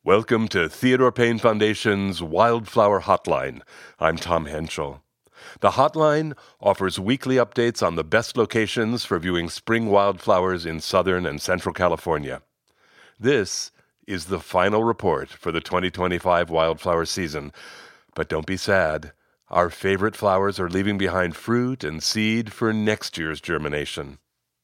Welcome to Theodore Payne Foundation's Wildflower Hotline. I'm Tom Henschel. The hotline offers weekly updates on the best locations for viewing spring wildflowers in Southern and Central California. This is the final report for the 2025 wildflower season. But don't be sad. Our favorite flowers are leaving behind fruit and seed for next year's germination.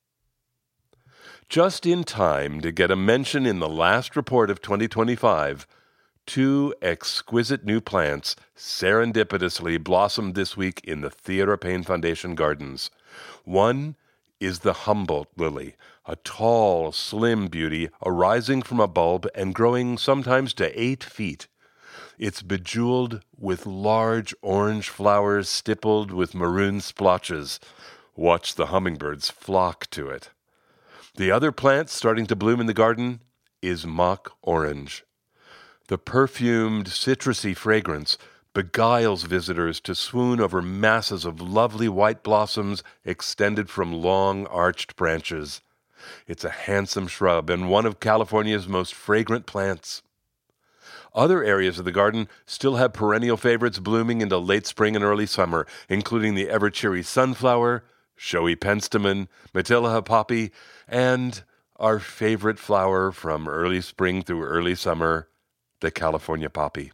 Just in time to get a mention in the last report of 2025, two exquisite new plants serendipitously blossomed this week in the Theodore Payne Foundation gardens. One is the Humboldt lily, a tall, slim beauty arising from a bulb and growing sometimes to 8 feet. It's bejeweled with large orange flowers stippled with maroon splotches. Watch the hummingbirds flock to it. The other plant starting to bloom in the garden is mock orange. The perfumed, citrusy fragrance beguiles visitors to swoon over masses of lovely white blossoms extended from long, arched branches. It's a handsome shrub and one of California's most fragrant plants. Other areas of the garden still have perennial favorites blooming into late spring and early summer, including the ever-cheery sunflower, showy penstemon, Matilaja poppy, and our favorite flower from early spring through early summer, the California poppy.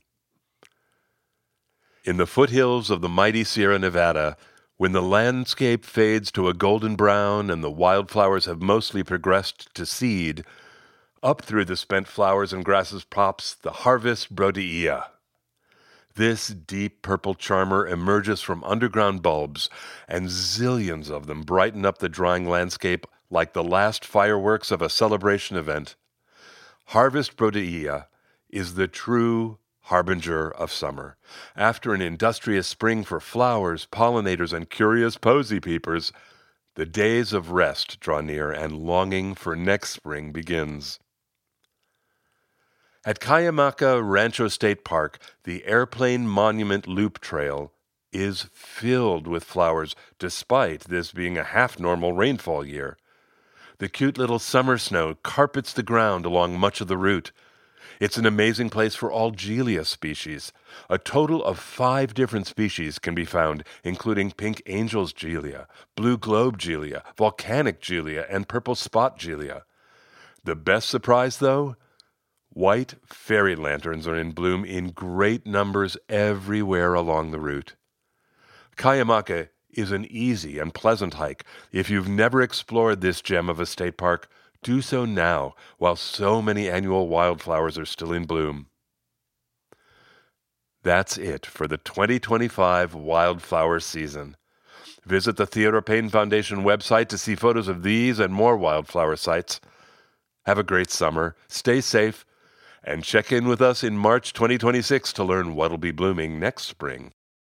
In the foothills of the mighty Sierra Nevada, when the landscape fades to a golden brown and the wildflowers have mostly progressed to seed, up through the spent flowers and grasses pops the harvest Brodeia. This deep purple charmer emerges from underground bulbs, and zillions of them brighten up the drying landscape like the last fireworks of a celebration event. Harvest Brodeia is the true harbinger of summer. After an industrious spring for flowers, pollinators, and curious posy peepers, the days of rest draw near and longing for next spring begins. At Cuyamaca Rancho State Park, the Airplane Monument Loop Trail is filled with flowers, despite this being a half-normal rainfall year. The cute little summer snow carpets the ground along much of the route. It's an amazing place for all Gelia species. A total of 5 different species can be found, including pink angel's Gelia, blue globe Gelia, volcanic Gelia, and purple spot Gelia. The best surprise, though? White fairy lanterns are in bloom in great numbers everywhere along the route. Cuyamaca is an easy and pleasant hike. If you've never explored this gem of a state park, do so now while so many annual wildflowers are still in bloom. That's it for the 2025 wildflower season. Visit the Theodore Payne Foundation website to see photos of these and more wildflower sites. Have a great summer, stay safe, and check in with us in March 2026 to learn what'll be blooming next spring.